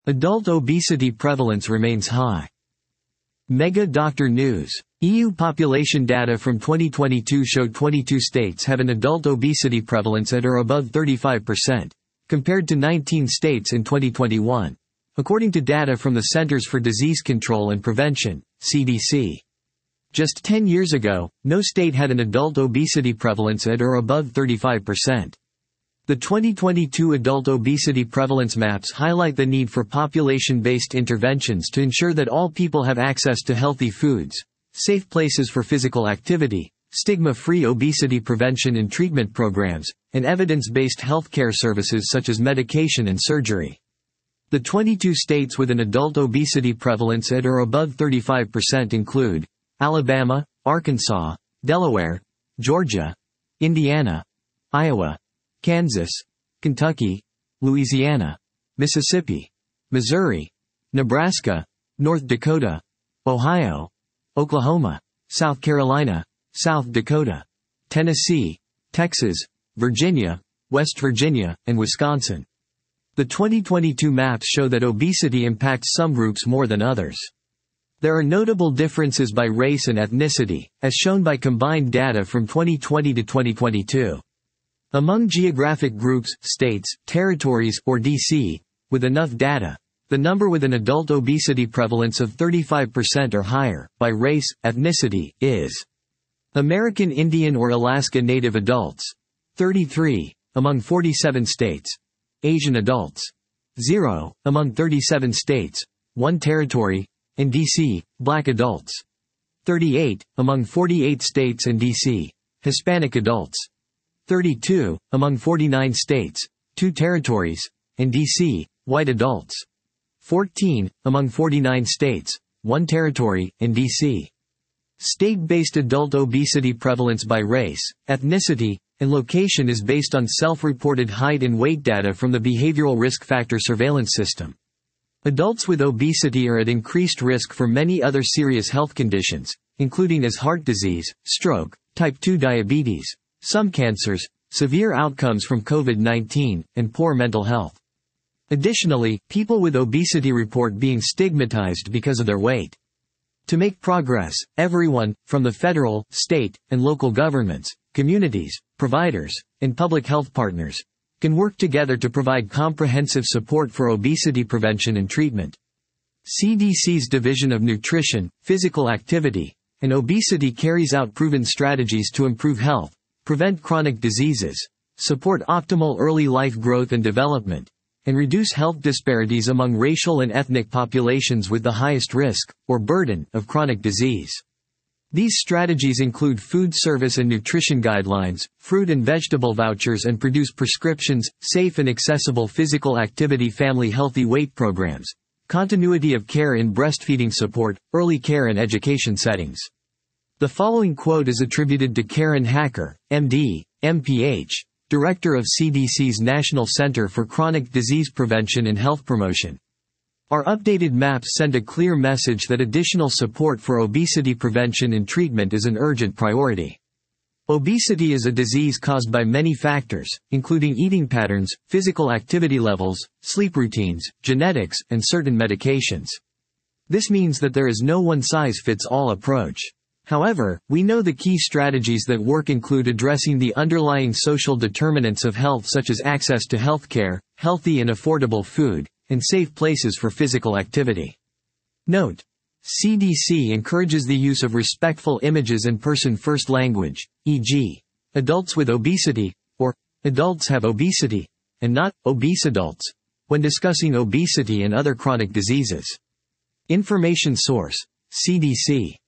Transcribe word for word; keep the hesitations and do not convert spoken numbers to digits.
Adult obesity prevalence remains high. Mega Doctor News. E U population data from twenty twenty-two showed twenty-two states have an adult obesity prevalence at or above thirty-five percent, compared to nineteen states in twenty twenty-one, according to data from the Centers for Disease Control and Prevention, C D C. Just ten years ago, no state had an adult obesity prevalence at or above thirty-five percent. The twenty twenty-two adult obesity prevalence maps highlight the need for population-based interventions to ensure that all people have access to healthy foods, safe places for physical activity, stigma-free obesity prevention and treatment programs, and evidence-based healthcare services such as medication and surgery. The twenty-two states with an adult obesity prevalence at or above thirty-five percent include Alabama, Arkansas, Delaware, Georgia, Indiana, Iowa, Kansas, Kentucky, Louisiana, Mississippi, Missouri, Nebraska, North Dakota, Ohio, Oklahoma, South Carolina, South Dakota, Tennessee, Texas, Virginia, West Virginia, and Wisconsin. The twenty twenty-two maps show that obesity impacts some groups more than others. There are notable differences by race and ethnicity, as shown by combined data from twenty twenty to twenty twenty-two. Among geographic groups, states, territories, or D C, with enough data, the number with an adult obesity prevalence of thirty-five percent or higher, by race, ethnicity, is American Indian or Alaska Native adults, thirty-three, among forty-seven states, Asian adults, zero, among thirty-seven states, one territory, and D C, Black adults, thirty-eight, among forty-eight states and D C, Hispanic adults, thirty-two, among forty-nine states, two territories, and D C, White adults, fourteen, among forty-nine states, one territory, and D C. State-based adult obesity prevalence by race, ethnicity, and location is based on self-reported height and weight data from the Behavioral Risk Factor Surveillance System. Adults with obesity are at increased risk for many other serious health conditions, including as heart disease, stroke, type two diabetes, some cancers, severe outcomes from COVID nineteen, and poor mental health. Additionally, people with obesity report being stigmatized because of their weight. To make progress, everyone, from the federal, state, and local governments, communities, providers, and public health partners, can work together to provide comprehensive support for obesity prevention and treatment. C D C's Division of Nutrition, Physical Activity, and Obesity carries out proven strategies to improve health, prevent chronic diseases, support optimal early life growth and development, and reduce health disparities among racial and ethnic populations with the highest risk, or burden, of chronic disease. These strategies include food service and nutrition guidelines, fruit and vegetable vouchers, and produce prescriptions, safe and accessible physical activity family healthy weight programs, continuity of care in breastfeeding support, early care and education settings. The following quote is attributed to Karen Hacker, M D, M P H, Director of C D C's National Center for Chronic Disease Prevention and Health Promotion. Our updated maps send a clear message that additional support for obesity prevention and treatment is an urgent priority. Obesity is a disease caused by many factors, including eating patterns, physical activity levels, sleep routines, genetics, and certain medications. This means that there is no one-size-fits-all approach. However, we know the key strategies that work include addressing the underlying social determinants of health such as access to healthcare, healthy and affordable food, and safe places for physical activity. Note: C D C encourages the use of respectful images and person-first language, for example, adults with obesity, or adults have obesity, and not obese adults, when discussing obesity and other chronic diseases. Information source: C D C.